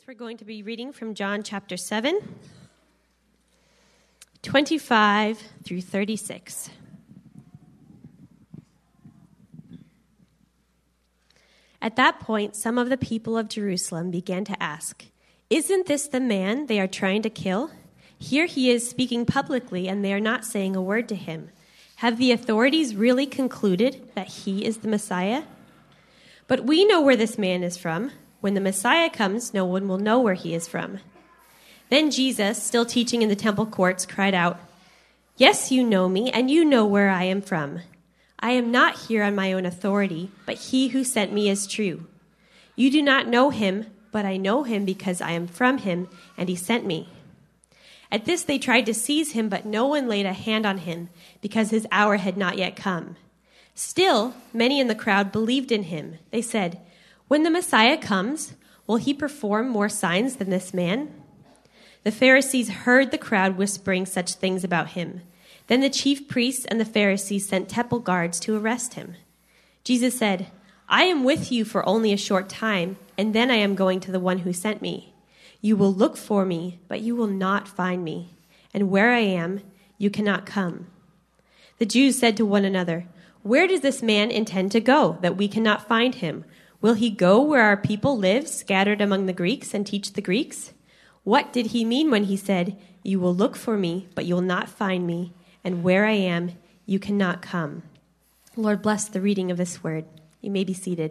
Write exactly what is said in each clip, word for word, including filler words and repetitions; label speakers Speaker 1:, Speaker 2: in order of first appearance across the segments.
Speaker 1: We're going to be reading from John chapter seven, twenty-five through thirty-six. At that point, some of the people of Jerusalem began to ask, "Isn't this the man they are trying to kill? Here he is speaking publicly, and they are not saying a word to him. Have the authorities really concluded that he is the Messiah? But we know where this man is from. When the Messiah comes, no one will know where he is from." Then Jesus, still teaching in the temple courts, cried out, "Yes, you know me, and you know where I am from. I am not here on my own authority, but he who sent me is true. You do not know him, but I know him because I am from him, and he sent me." At this they tried to seize him, but no one laid a hand on him, because his hour had not yet come. Still, many in the crowd believed in him. They said, "When the Messiah comes, will he perform more signs than this man?" The Pharisees heard the crowd whispering such things about him. Then the chief priests and the Pharisees sent temple guards to arrest him. Jesus said, "I am with you for only a short time, and then I am going to the one who sent me. You will look for me, but you will not find me. And where I am, you cannot come." The Jews said to one another, "Where does this man intend to go, that we cannot find him? Will he go where our people live, scattered among the Greeks, and teach the Greeks? What did he mean when he said, 'You will look for me, but you will not find me, and where I am, you cannot come'?" Lord, bless the reading of this word. You may be seated.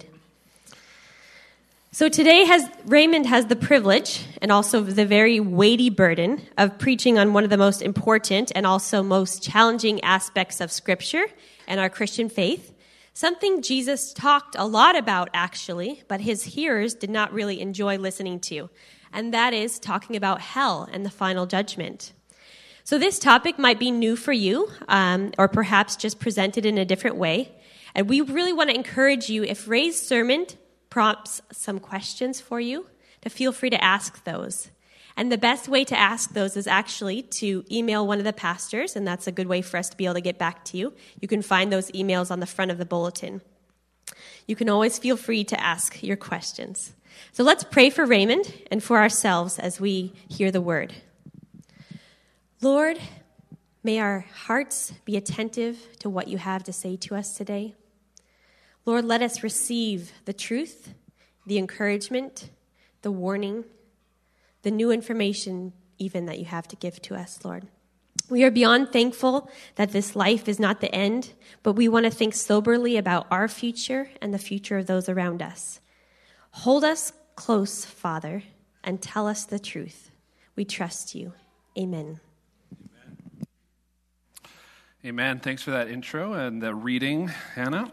Speaker 1: So today has Raymond has the privilege and also the very weighty burden of preaching on one of the most important and also most challenging aspects of Scripture and our Christian faith. Something Jesus talked a lot about, actually, but his hearers did not really enjoy listening to, and that is talking about hell and the final judgment. So this topic might be new for you, um, or perhaps just presented in a different way, and we really want to encourage you, if Ray's sermon prompts some questions for you, to feel free to ask those. And the best way to ask those is actually to email one of the pastors, and that's a good way for us to be able to get back to you. You can find those emails on the front of the bulletin. You can always feel free to ask your questions. So let's pray for Raymond and for ourselves as we hear the word. Lord, may our hearts be attentive to what you have to say to us today. Lord, let us receive the truth, the encouragement, the warning, the new information even that you have to give to us, Lord. We are beyond thankful that this life is not the end, but we want to think soberly about our future and the future of those around us. Hold us close, Father, and tell us the truth. We trust you. Amen.
Speaker 2: Amen. Amen. Thanks for that intro and the reading, Hannah.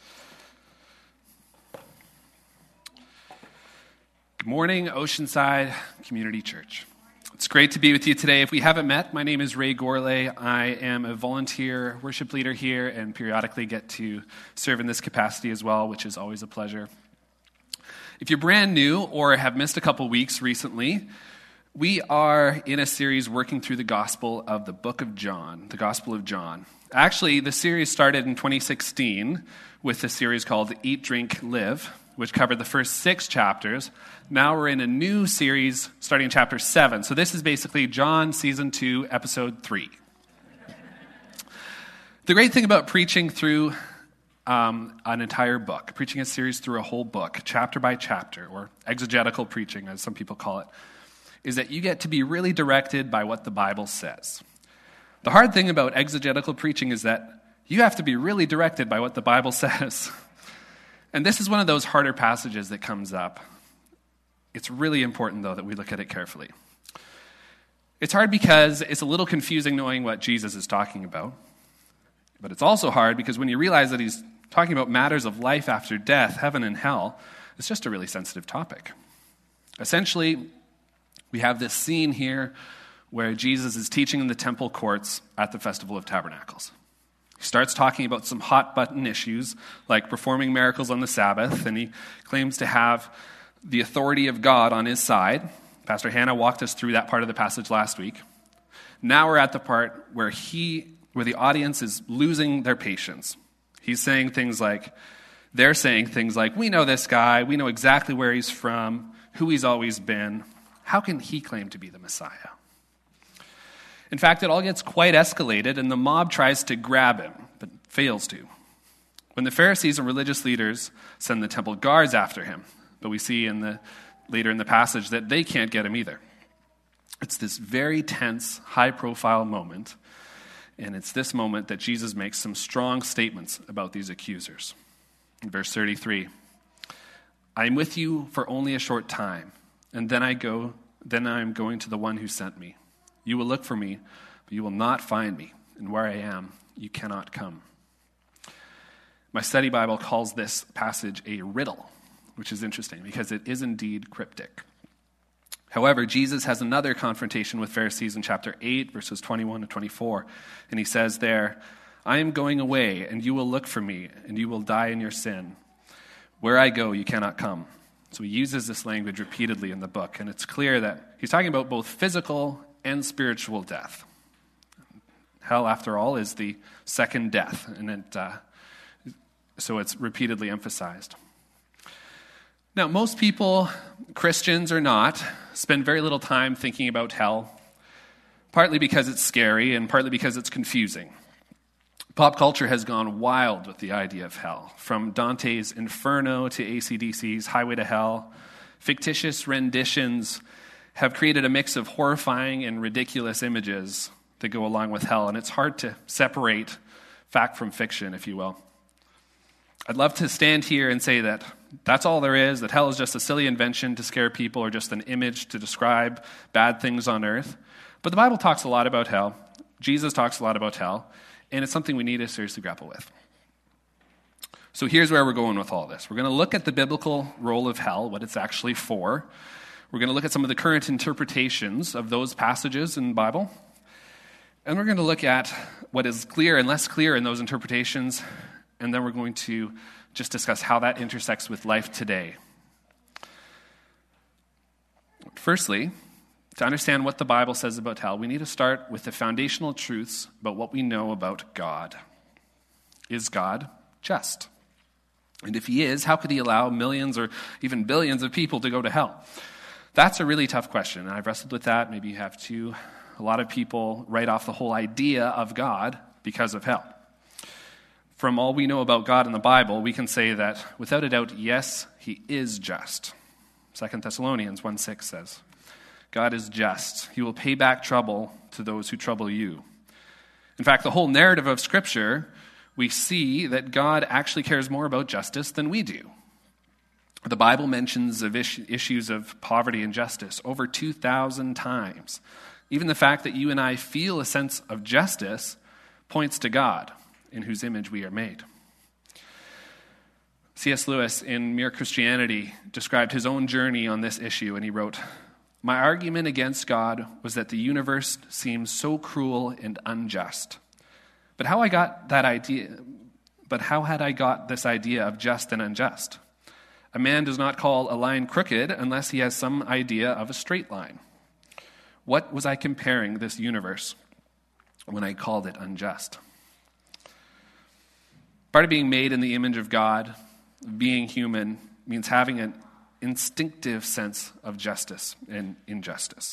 Speaker 2: Good morning, Oceanside Community Church. It's great to be with you today. If we haven't met, my name is Ray Gourlay. I am a volunteer worship leader here and periodically get to serve in this capacity as well, which is always a pleasure. If you're brand new or have missed a couple weeks recently, we are in a series working through the Gospel of the Book of John, the Gospel of John. Actually, the series started in twenty sixteen with a series called Eat, Drink, Live, which covered the first six chapters. Now we're in a new series starting in chapter seven. So this is basically John season two, episode three. The great thing about preaching through um, an entire book, preaching a series through a whole book, chapter by chapter, or exegetical preaching, as some people call it, is that you get to be really directed by what the Bible says. The hard thing about exegetical preaching is that you have to be really directed by what the Bible says. And this is one of those harder passages that comes up. It's really important, though, that we look at it carefully. It's hard because it's a little confusing knowing what Jesus is talking about. But it's also hard because when you realize that he's talking about matters of life after death, heaven and hell, it's just a really sensitive topic. Essentially, we have this scene here where Jesus is teaching in the temple courts at the Festival of Tabernacles. He starts talking about some hot-button issues, like performing miracles on the Sabbath, and he claims to have the authority of God on his side. Pastor Hannah walked us through that part of the passage last week. Now we're at the part where he, where the audience is losing their patience. He's saying things like, they're saying things like, "We know this guy, we know exactly where he's from, who he's always been, how can he claim to be the Messiah? In fact, it all gets quite escalated, and the mob tries to grab him, but fails to. When the Pharisees and religious leaders send the temple guards after him, but we see in the later in the passage that they can't get him either. It's this very tense, high-profile moment, and it's this moment that Jesus makes some strong statements about these accusers. In verse thirty-three, I am with you for only a short time, and then I go, then I am going to the one who sent me. You will look for me, but you will not find me, and where I am, you cannot come. My study Bible calls this passage a riddle, which is interesting because it is indeed cryptic. However, Jesus has another confrontation with Pharisees in chapter eight, verses twenty-one to twenty-four, and he says there, I am going away, and you will look for me, and you will die in your sin. Where I go, you cannot come. So he uses this language repeatedly in the book, and it's clear that he's talking about both physical and spiritual death. Hell, after all, is the second death, and it, uh, so it's repeatedly emphasized. Now, most people, Christians or not, spend very little time thinking about hell, partly because it's scary and partly because it's confusing. Pop culture has gone wild with the idea of hell, from Dante's Inferno to A C D C's Highway to Hell. Fictitious renditions have created a mix of horrifying and ridiculous images that go along with hell, and it's hard to separate fact from fiction, if you will. I'd love to stand here and say that that's all there is, that hell is just a silly invention to scare people or just an image to describe bad things on earth. But the Bible talks a lot about hell. Jesus talks a lot about hell, and it's something we need to seriously grapple with. So here's where we're going with all this. We're going to look at the biblical role of hell, what it's actually for. We're going to look at some of the current interpretations of those passages in the Bible. And we're going to look at what is clear and less clear in those interpretations. And then we're going to just discuss how that intersects with life today. Firstly, to understand what the Bible says about hell, we need to start with the foundational truths about what we know about God. Is God just? And if he is, how could he allow millions or even billions of people to go to hell? That's a really tough question, and I've wrestled with that. Maybe you have too. A lot of people write off the whole idea of God because of hell. From all we know about God in the Bible, we can say that, without a doubt, yes, he is just. Second Thessalonians one six says, God is just. He will pay back trouble to those who trouble you. In fact, the whole narrative of Scripture, we see that God actually cares more about justice than we do. The Bible mentions of issues of poverty and justice over two thousand times. Even the fact that you and I feel a sense of justice points to God, in whose image we are made. C S Lewis, in Mere Christianity, described his own journey on this issue, and he wrote, my argument against God was that the universe seems so cruel and unjust. But how I got that idea, but how had I got this idea of just and unjust? A man does not call a line crooked unless he has some idea of a straight line. What was I comparing this universe when I called it unjust? Part of being made in the image of God, being human, means having an instinctive sense of justice and injustice.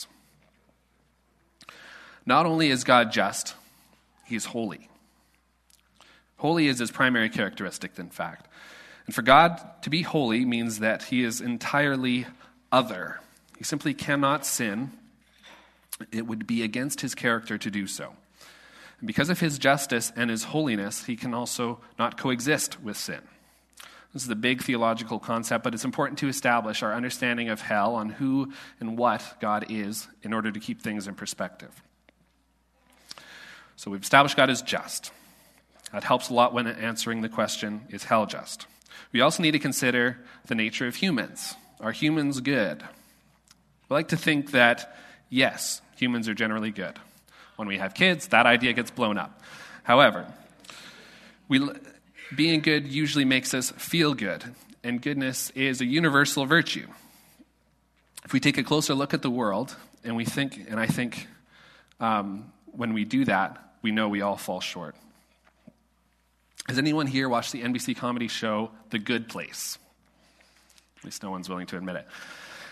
Speaker 2: Not only is God just, he is holy. Holy is his primary characteristic, in fact. And for God to be holy means that he is entirely other. He simply cannot sin. It would be against his character to do so. And because of his justice and his holiness, he can also not coexist with sin. This is a big theological concept, but it's important to establish our understanding of hell on who and what God is in order to keep things in perspective. So we've established God is just. That helps a lot when answering the question, is hell just? We also need to consider the nature of humans. Are humans good? We like to think that, yes, humans are generally good. When we have kids, that idea gets blown up. However, we, being good usually makes us feel good, and goodness is a universal virtue. If we take a closer look at the world, and we think, and I think um, when we do that, we know we all fall short. Has anyone here watched the N B C comedy show The Good Place? At least no one's willing to admit it.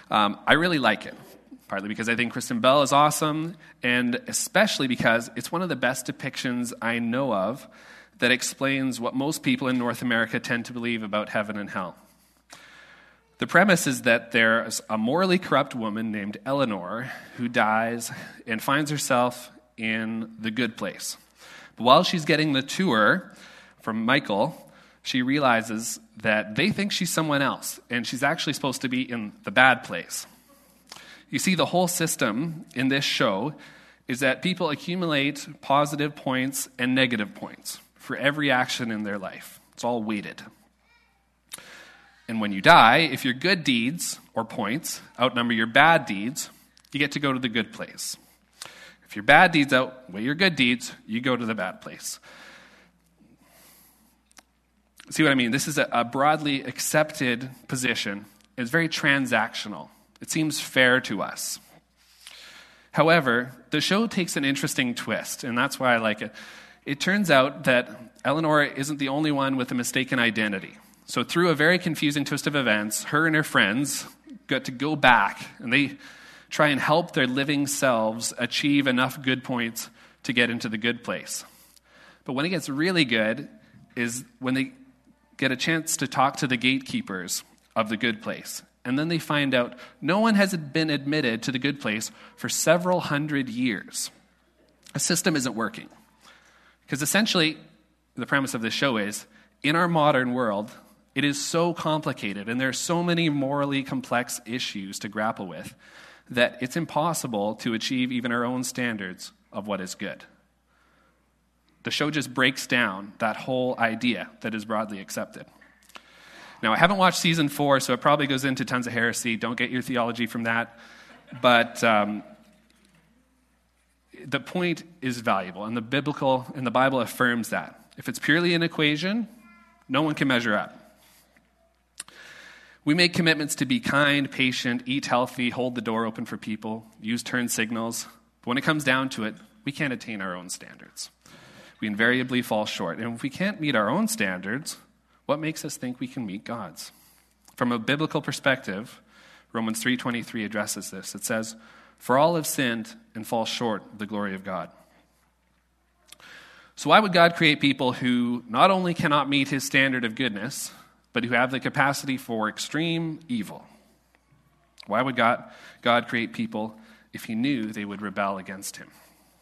Speaker 2: Um, I really like it, partly because I think Kristen Bell is awesome, and especially because it's one of the best depictions I know of that explains what most people in North America tend to believe about heaven and hell. The premise is that there's a morally corrupt woman named Eleanor who dies and finds herself in the good place. But while she's getting the tour from Michael, she realizes that they think she's someone else, and she's actually supposed to be in the bad place. You see, the whole system in this show is that people accumulate positive points and negative points for every action in their life. It's all weighted. And when you die, if your good deeds or points outnumber your bad deeds, you get to go to the good place. If your bad deeds outweigh your good deeds, you go to the bad place. See what I mean? This is a, a broadly accepted position. It's very transactional. It seems fair to us. However, the show takes an interesting twist, and that's why I like it. It turns out that Eleanor isn't the only one with a mistaken identity. So through a very confusing twist of events, her and her friends got to go back, and they try and help their living selves achieve enough good points to get into the good place. But when it gets really good is when they get a chance to talk to the gatekeepers of the good place. And then they find out no one has been admitted to the good place for several hundred years. A system isn't working. Because essentially, the premise of this show is, in our modern world, it is so complicated, and there are so many morally complex issues to grapple with, that it's impossible to achieve even our own standards of what is good. The show just breaks down that whole idea that is broadly accepted. Now, I haven't watched season four, so it probably goes into tons of heresy. Don't get your theology from that. But um, the point is valuable, and the biblical and the Bible affirms that. If it's purely an equation, no one can measure up. We make commitments to be kind, patient, eat healthy, hold the door open for people, use turn signals. But when it comes down to it, we can't attain our own standards. We invariably fall short. And if we can't meet our own standards, what makes us think we can meet God's? From a biblical perspective, Romans three twenty-three addresses this. It says, "For all have sinned and fall short of the glory of God." So why would God create people who not only cannot meet his standard of goodness, but who have the capacity for extreme evil? Why would God, God create people if he knew they would rebel against him?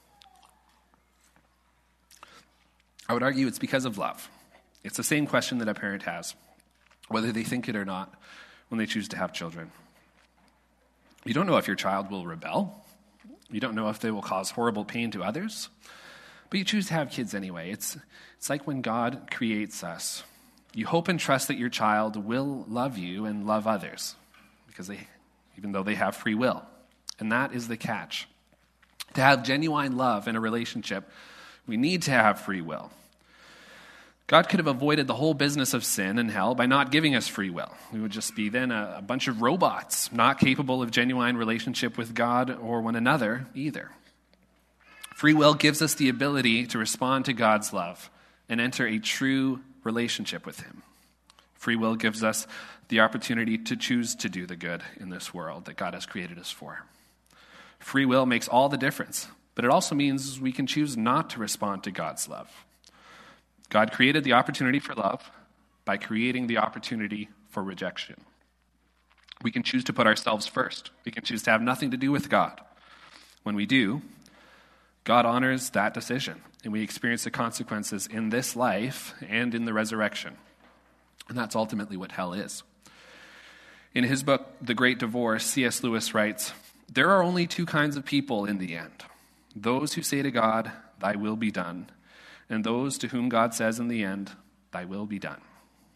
Speaker 2: I would argue it's because of love. It's the same question that a parent has, whether they think it or not, when they choose to have children. You don't know if your child will rebel. You don't know if they will cause horrible pain to others. But you choose to have kids anyway. It's, it's like when God creates us. You hope and trust that your child will love you and love others, because they, even though they have free will. And that is the catch. To have genuine love in a relationship, we need to have free will. God could have avoided the whole business of sin and hell by not giving us free will. We would just be then a, a bunch of robots, not capable of genuine relationship with God or one another either. Free will gives us the ability to respond to God's love and enter a true relationship with him. Free will gives us the opportunity to choose to do the good in this world that God has created us for. Free will makes all the difference, but it also means we can choose not to respond to God's love. God created the opportunity for love by creating the opportunity for rejection. We can choose to put ourselves first. We can choose to have nothing to do with God. When we do, God honors that decision, and we experience the consequences in this life and in the resurrection. And that's ultimately what hell is. In his book, The Great Divorce, C S Lewis writes, "There are only two kinds of people in the end. Those who say to God, 'Thy will be done,' and those to whom God says in the end, 'Thy will be done.'"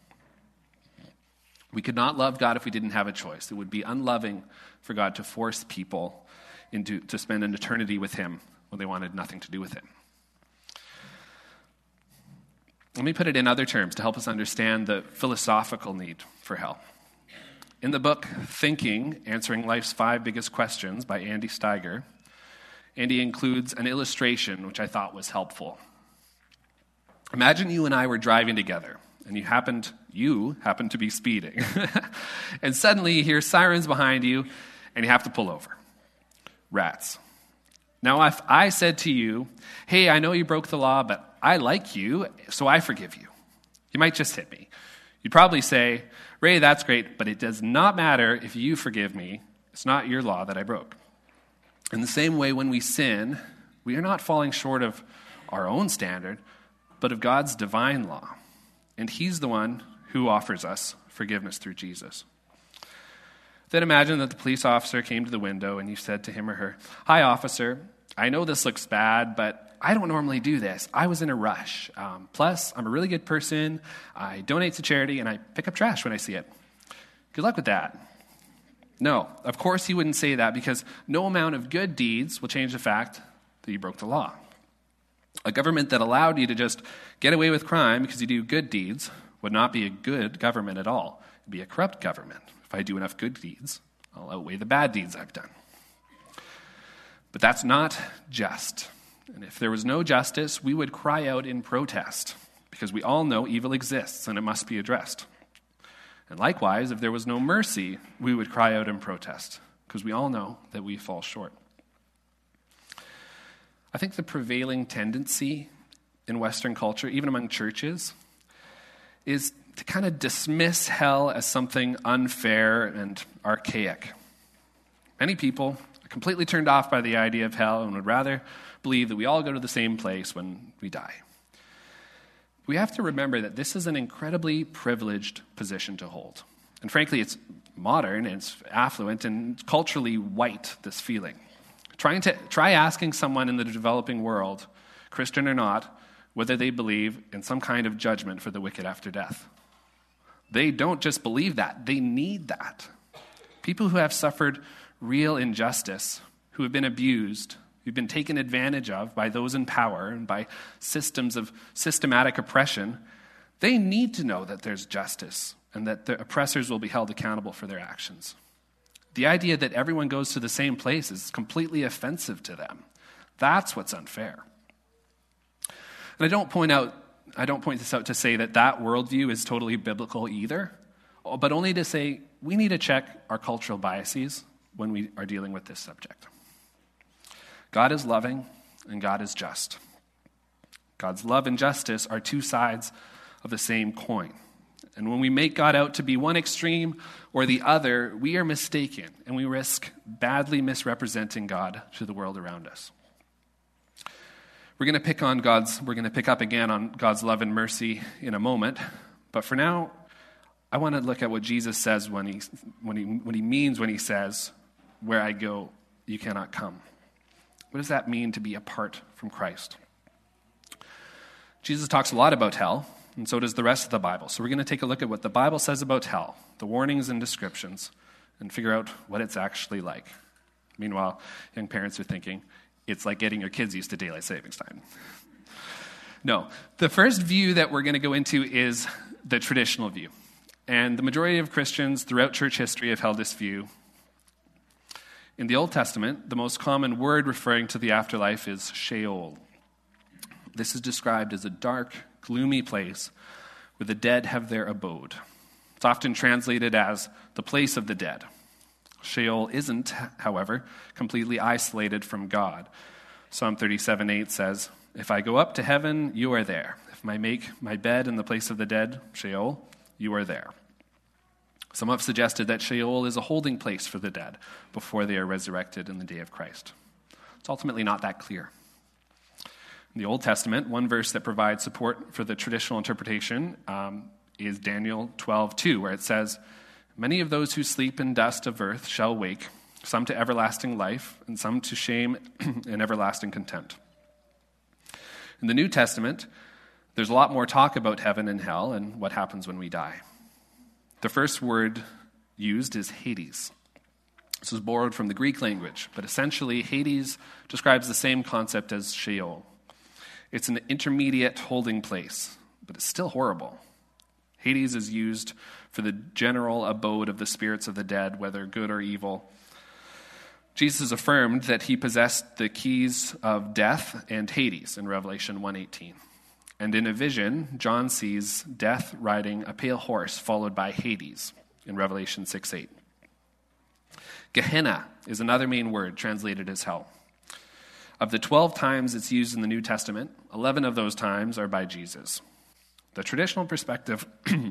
Speaker 2: We could not love God if we didn't have a choice. It would be unloving for God to force people into to spend an eternity with him when they wanted nothing to do with him. Let me put it in other terms to help us understand the philosophical need for hell. In the book, Thinking, Answering Life's Five Biggest Questions by Andy Steiger, Andy includes an illustration which I thought was helpful. Imagine you and I were driving together, and you happened, you happen to be speeding. And suddenly you hear sirens behind you, and you have to pull over. Rats. Now, if I said to you, hey, I know you broke the law, but I like you, so I forgive you. You might just hit me. You'd probably say, Ray, that's great, but it does not matter if you forgive me. It's not your law that I broke. In the same way, when we sin, we are not falling short of our own standard, but of God's divine law. And he's the one who offers us forgiveness through Jesus. Then imagine that the police officer came to the window and you said to him or her, hi, officer, I know this looks bad, but I don't normally do this. I was in a rush. Um, plus, I'm a really good person. I donate to charity, and I pick up trash when I see it. Good luck with that. No, of course he wouldn't say that, because no amount of good deeds will change the fact that you broke the law. A government that allowed you to just get away with crime because you do good deeds would not be a good government at all. It would be a corrupt government. If I do enough good deeds, I'll outweigh the bad deeds I've done. But that's not just. And if there was no justice, we would cry out in protest, because we all know evil exists and it must be addressed. And likewise, if there was no mercy, we would cry out in protest, because we all know that we fall short. I think the prevailing tendency in Western culture, even among churches, is to kind of dismiss hell as something unfair and archaic. Many people are completely turned off by the idea of hell and would rather believe that we all go to the same place when we die. We have to remember that this is an incredibly privileged position to hold. And frankly, it's modern, and it's affluent, and culturally white, this feeling. Trying to try asking someone in the developing world, Christian or not, whether they believe in some kind of judgment for the wicked after death. They don't just believe that, they need that. People who have suffered real injustice, who have been abused, who've been taken advantage of by those in power and by systems of systematic oppression, they need to know that there's justice and that the oppressors will be held accountable for their actions. The idea that everyone goes to the same place is completely offensive to them. That's what's unfair. And I don't point out, I don't point this out to say that that worldview is totally biblical either, but only to say we need to check our cultural biases when we are dealing with this subject. God is loving and God is just. God's love and justice are two sides of the same coin. And when we make God out to be one extreme or the other, we are mistaken, and we risk badly misrepresenting God to the world around us. We're going to pick on God's, we're going to pick up again on God's love and mercy in a moment, but for now, I want to look at what Jesus says when he when he when he means when he says, "Where I go, you cannot come." What does that mean to be apart from Christ? Jesus talks a lot about hell, and so does the rest of the Bible. So we're going to take a look at what the Bible says about hell, the warnings and descriptions, and figure out what it's actually like. Meanwhile, young parents are thinking, it's like getting your kids used to daylight savings time. No, the first view that we're going to go into is the traditional view. And the majority of Christians throughout church history have held this view. In the Old Testament, the most common word referring to the afterlife is Sheol. This is described as a dark, gloomy place where the dead have their abode. It's often translated as the place of the dead. Sheol isn't, however, completely isolated from God. Psalm thirty-seven eight says, "If I go up to heaven, you are there. If I make my bed in the place of the dead, Sheol, you are there." Some have suggested that Sheol is a holding place for the dead before they are resurrected in the day of Christ. It's ultimately not that clear. In the Old Testament, one verse that provides support for the traditional interpretation um, is Daniel twelve two, where it says, "Many of those who sleep in dust of earth shall wake, some to everlasting life, and some to shame and everlasting contempt." In the New Testament, there's a lot more talk about heaven and hell and what happens when we die. The first word used is Hades. This was borrowed from the Greek language, but essentially Hades describes the same concept as Sheol. It's an intermediate holding place, but it's still horrible. Hades is used for the general abode of the spirits of the dead, whether good or evil. Jesus affirmed that he possessed the keys of death and Hades in Revelation one eighteen. And in a vision, John sees death riding a pale horse followed by Hades in Revelation six eight. Gehenna is another main word translated as hell. Of the twelve times it's used in the New Testament, eleven of those times are by Jesus. The traditional perspective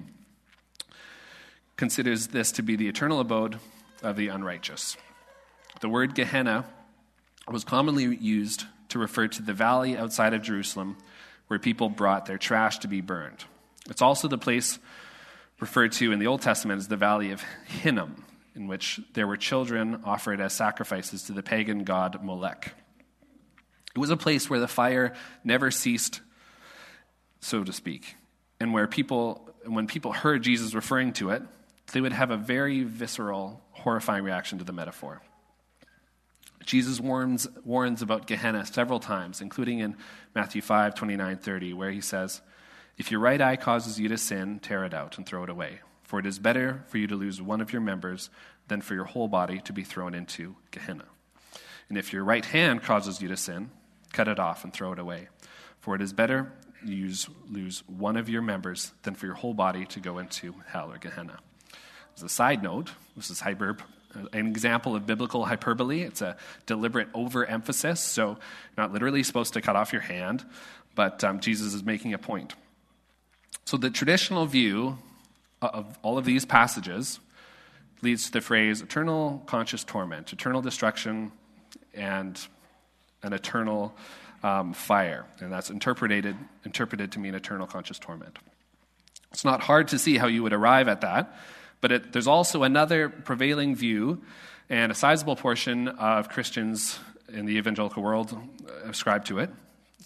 Speaker 2: considers this to be the eternal abode of the unrighteous. The word Gehenna was commonly used to refer to the valley outside of Jerusalem where people brought their trash to be burned. It's also the place referred to in the Old Testament as the Valley of Hinnom, in which there were children offered as sacrifices to the pagan god Molech. It was a place where the fire never ceased, so to speak, and where people, when people heard Jesus referring to it, they would have a very visceral, horrifying reaction to the metaphor. Jesus warns, warns about Gehenna several times, including in Matthew five, twenty-nine, thirty, where he says, "If your right eye causes you to sin, tear it out and throw it away. For it is better for you to lose one of your members than for your whole body to be thrown into Gehenna. And if your right hand causes you to sin, cut it off and throw it away. For it is better you lose one of your members than for your whole body to go into hell or Gehenna." As a side note, this is hyperb, an example of biblical hyperbole. It's a deliberate overemphasis, so you're not literally supposed to cut off your hand, but um, Jesus is making a point. So the traditional view of all of these passages leads to the phrase eternal conscious torment, eternal destruction, and an eternal um, fire. And that's interpreted, interpreted to mean eternal conscious torment. It's not hard to see how you would arrive at that, but it, there's also another prevailing view, and a sizable portion of Christians in the evangelical world ascribe to it.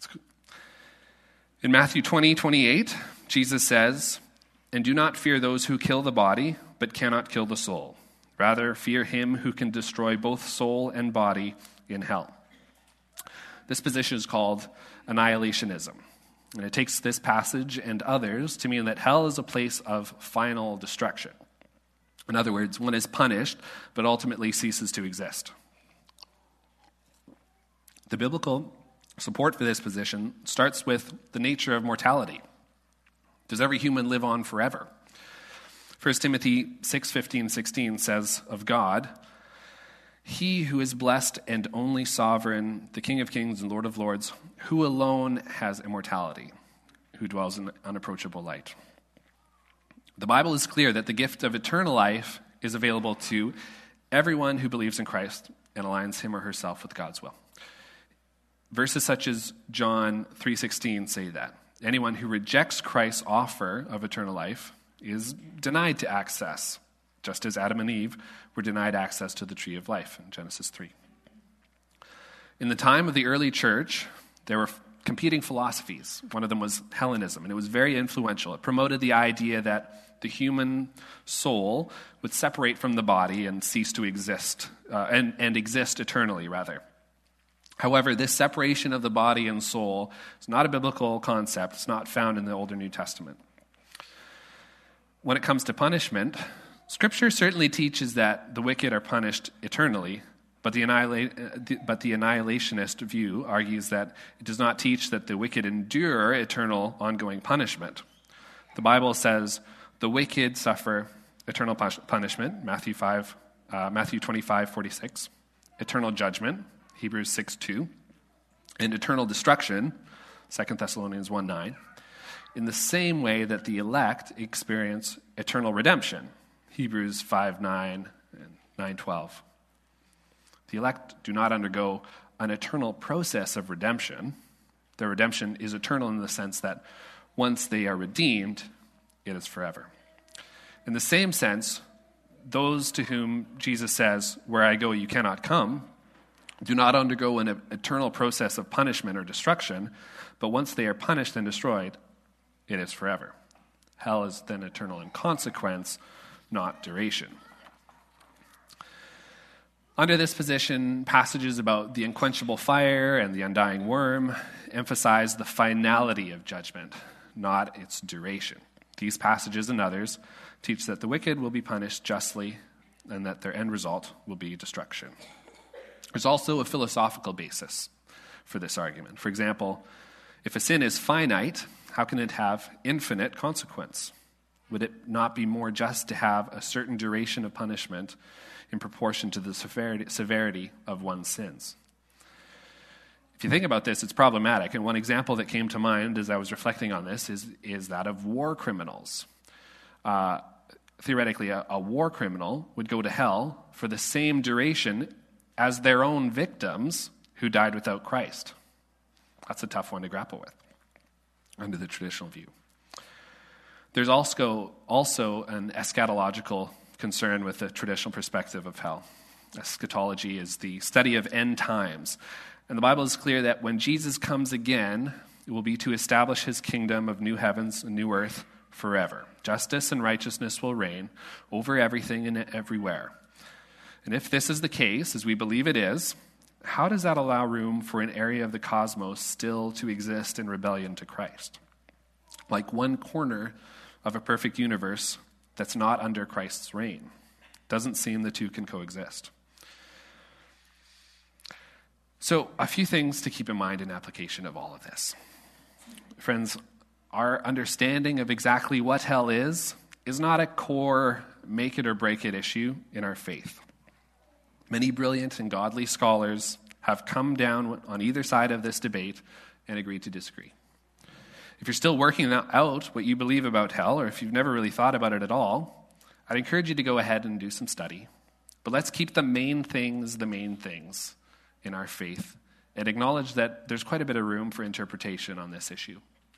Speaker 2: In Matthew twenty, twenty-eight, Jesus says, "And do not fear those who kill the body, but cannot kill the soul. Rather, fear him who can destroy both soul and body in hell." This position is called annihilationism. And it takes this passage and others to mean that hell is a place of final destruction. In other words, one is punished, but ultimately ceases to exist. The biblical support for this position starts with the nature of mortality. Does every human live on forever? First Timothy six, fifteen, sixteen says of God, "He who is blessed and only sovereign, the King of kings and Lord of lords, who alone has immortality, who dwells in unapproachable light." The Bible is clear that the gift of eternal life is available to everyone who believes in Christ and aligns him or herself with God's will. Verses such as John three sixteen say that. Anyone who rejects Christ's offer of eternal life is denied to access, just as Adam and Eve were denied access to the tree of life in Genesis three. In the time of the early church, there were competing philosophies. One of them was Hellenism, and it was very influential. It promoted the idea that the human soul would separate from the body and cease to exist, uh, and, and exist eternally, rather. However, this separation of the body and soul is not a biblical concept. It's not found in the Old or New Testament. When it comes to punishment, Scripture certainly teaches that the wicked are punished eternally, but the, annihila- but the annihilationist view argues that it does not teach that the wicked endure eternal ongoing punishment. The Bible says the wicked suffer eternal punishment, Matthew five, uh, Matthew twenty-five, forty-six, eternal judgment, Hebrews six, two, and eternal destruction, Second Thessalonians one, nine, in the same way that the elect experience eternal redemption, Hebrews five, nine, and nine, twelve. The elect do not undergo an eternal process of redemption. Their redemption is eternal in the sense that once they are redeemed, it is forever. In the same sense, those to whom Jesus says, "Where I go, you cannot come," do not undergo an eternal process of punishment or destruction, but once they are punished and destroyed, it is forever. Hell is then eternal in consequence, not duration. Under this position, passages about the unquenchable fire and the undying worm emphasize the finality of judgment, not its duration. These passages and others teach that the wicked will be punished justly and that their end result will be destruction. There's also a philosophical basis for this argument. For example, if a sin is finite, How can it have infinite consequence? Would it not be more just to have a certain duration of punishment in proportion to the severity, severity of one's sins? If you think about this, it's problematic. And one example that came to mind as I was reflecting on this is, is that of war criminals. Uh, theoretically, a, a war criminal would go to hell for the same duration as their own victims who died without Christ. That's a tough one to grapple with under the traditional view. There's also, also an eschatological concern with the traditional perspective of hell. Eschatology is the study of end times. And the Bible is clear that when Jesus comes again, it will be to establish his kingdom of new heavens and new earth forever. Justice and righteousness will reign over everything and everywhere. And if this is the case, as we believe it is, how does that allow room for an area of the cosmos still to exist in rebellion to Christ? Like one corner of a perfect universe that's not under Christ's reign. Doesn't seem the two can coexist. So, a few things to keep in mind in application of all of this. Friends, our understanding of exactly what hell is is not a core make it or break it issue in our faith. Many brilliant and godly scholars have come down on either side of this debate and agreed to disagree. If you're still working out what you believe about hell, or if you've never really thought about it at all, I'd encourage you to go ahead and do some study. But let's keep the main things the main things in our faith and acknowledge that there's quite a bit of room for interpretation on this issue.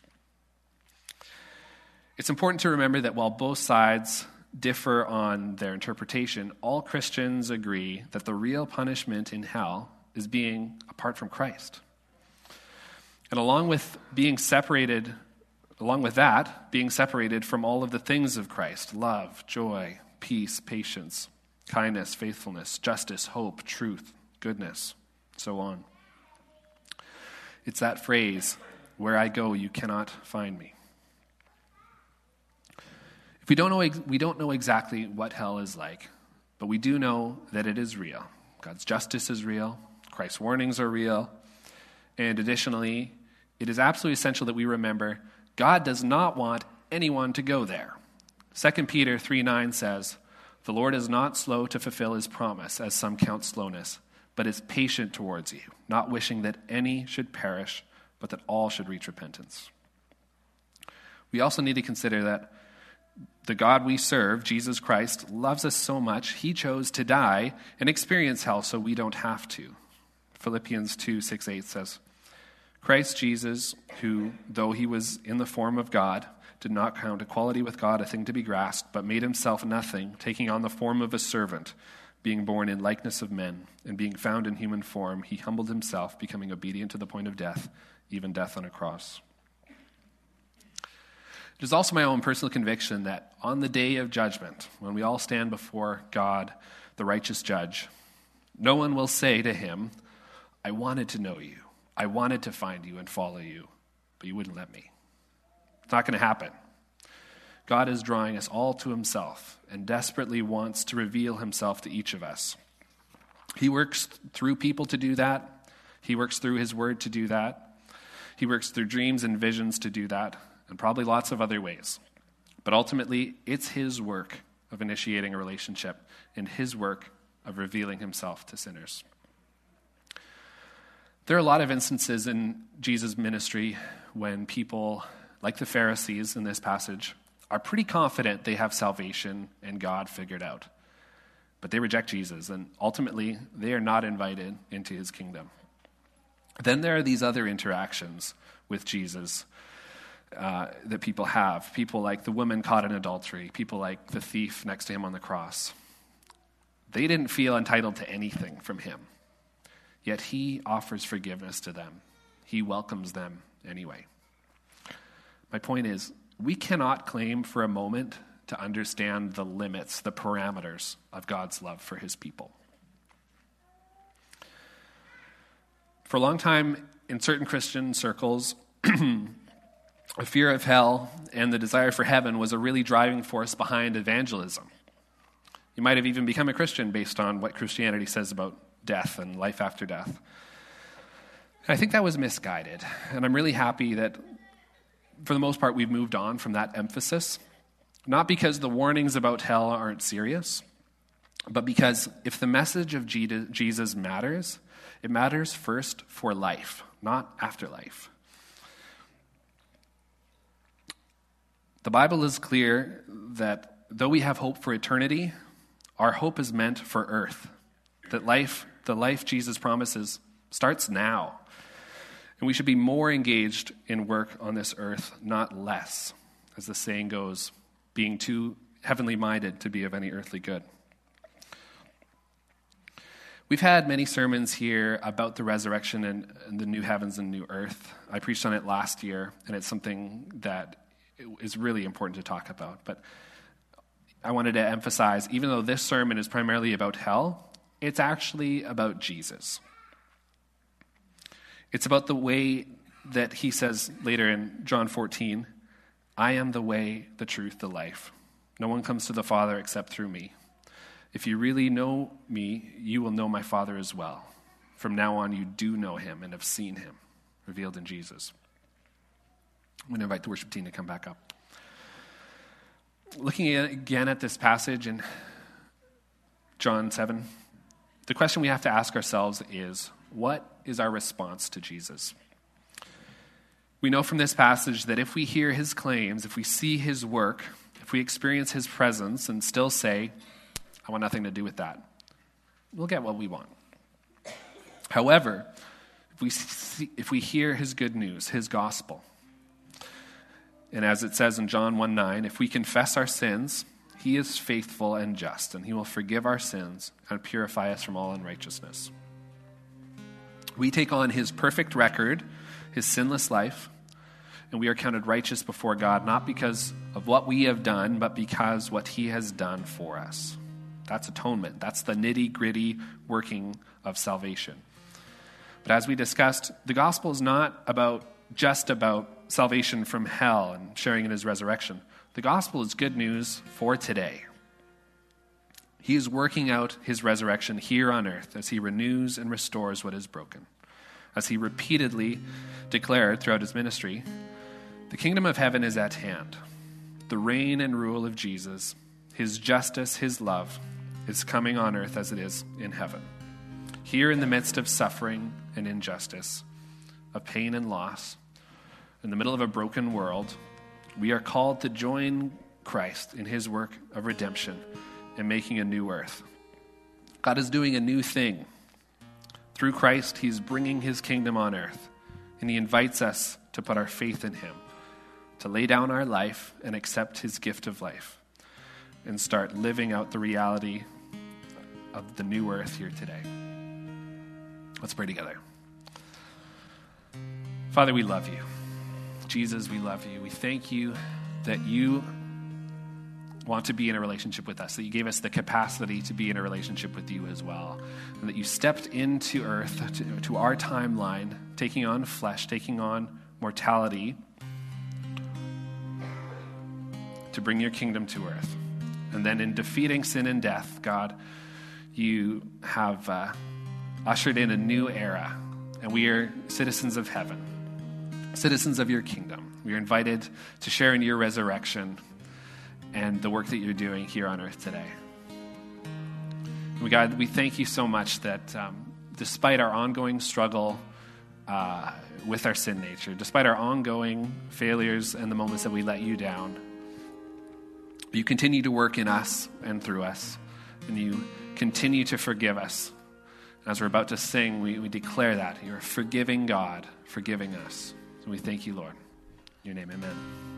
Speaker 2: It's important to remember that while both sides differ on their interpretation, all Christians agree that the real punishment in hell is being apart from Christ. And along with being separated, along with that, being separated from all of the things of Christ, love, joy, peace, patience, kindness, faithfulness, justice, hope, truth, goodness, so on. It's that phrase, where I go, you cannot find me. If we don't know, we don't know exactly what hell is like, but we do know that it is real. God's justice is real. Christ's warnings are real. And additionally, it is absolutely essential that we remember God does not want anyone to go there. Second Peter three nine says, "The Lord is not slow to fulfill his promise, as some count slowness, but is patient towards you, not wishing that any should perish, but that all should reach repentance." We also need to consider that the God we serve, Jesus Christ, loves us so much, he chose to die and experience hell so we don't have to. Philippians two six eight says, "Christ Jesus, who, though he was in the form of God, did not count equality with God a thing to be grasped, but made himself nothing, taking on the form of a servant, being born in likeness of men, and being found in human form, he humbled himself, becoming obedient to the point of death, even death on a cross." It is also my own personal conviction that on the day of judgment, when we all stand before God, the righteous judge, no one will say to him, "I wanted to know you. I wanted to find you and follow you, but you wouldn't let me." It's not going to happen. God is drawing us all to himself and desperately wants to reveal himself to each of us. He works through people to do that. He works through his word to do that. He works through dreams and visions to do that, and probably lots of other ways. But ultimately, it's his work of initiating a relationship and his work of revealing himself to sinners. There are a lot of instances in Jesus' ministry when people, like the Pharisees in this passage, are pretty confident they have salvation and God figured out. But they reject Jesus, and ultimately, they are not invited into his kingdom. Then there are these other interactions with Jesus uh, that people have. People like the woman caught in adultery, people like the thief next to him on the cross. They didn't feel entitled to anything from him. Yet he offers forgiveness to them. He welcomes them anyway. My point is, we cannot claim for a moment to understand the limits, the parameters of God's love for his people. For a long time, in certain Christian circles, a fear of hell and the desire for heaven was a really driving force behind evangelism. You might have even become a Christian based on what Christianity says about death and life after death. I think that was misguided, and I'm really happy that for the most part, we've moved on from that emphasis, not because the warnings about hell aren't serious, but because if the message of Jesus matters, it matters first for life, not afterlife. The Bible is clear that though we have hope for eternity, our hope is meant for earth. That life, the life Jesus promises, starts now. And we should be more engaged in work on this earth, not less. As the saying goes, being too heavenly minded to be of any earthly good. We've had many sermons here about the resurrection and, and the new heavens and new earth. I preached on it last year, and it's something that is really important to talk about. But I wanted to emphasize, even though this sermon is primarily about hell, it's actually about Jesus. It's about the way that he says later in John fourteen, I am the way, the truth, the life. No one comes to the Father except through me. If you really know me, you will know my Father as well. From now on, you do know him and have seen him, revealed in Jesus. I'm going to invite the worship team to come back up. Looking at, again at this passage in John seven, the question we have to ask ourselves is, what is our response to Jesus? We know from this passage that if we hear his claims, if we see his work, if we experience his presence and still say, I want nothing to do with that, we'll get what we want. However, if we see, if we hear his good news, his gospel, and as it says in John one nine, if we confess our sins, he is faithful and just, and he will forgive our sins and purify us from all unrighteousness. We take on his perfect record, his sinless life, and we are counted righteous before God, not because of what we have done, but because what he has done for us. That's atonement. That's the nitty-gritty working of salvation. But as we discussed, the gospel is not about just about salvation from hell and sharing in his resurrection. The gospel is good news for today. He is working out his resurrection here on earth as he renews and restores what is broken. As he repeatedly declared throughout his ministry, the kingdom of heaven is at hand. The reign and rule of Jesus, his justice, his love, is coming on earth as it is in heaven. Here in the midst of suffering and injustice, of pain and loss, in the middle of a broken world, we are called to join Christ in his work of redemption and making a new earth. God is doing a new thing. Through Christ, he's bringing his kingdom on earth, and he invites us to put our faith in him, to lay down our life and accept his gift of life, and start living out the reality of the new earth here today. Let's pray together. Father, we love you. Jesus, we love you. We thank you that you want to be in a relationship with us, that you gave us the capacity to be in a relationship with you as well, and that you stepped into earth, to, to our timeline, taking on flesh, taking on mortality, to bring your kingdom to earth. And then in defeating sin and death, God, you have uh, ushered in a new era, and we are citizens of heaven, citizens of your kingdom. We are invited to share in your resurrection and the work that you're doing here on earth today. And God, we thank you so much that um, despite our ongoing struggle uh, with our sin nature, despite our ongoing failures and the moments that we let you down, you continue to work in us and through us, and you continue to forgive us. As we're about to sing, we, we declare that. You're a forgiving God, forgiving us. So we thank you, Lord. In your name, amen.